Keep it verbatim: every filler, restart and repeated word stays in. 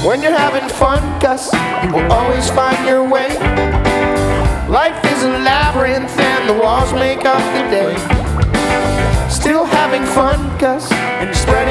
When you're having fun, Gus, you will always find your way. Life is a labyrinth and the walls make up the day. Still having fun, Gus, and you're spreading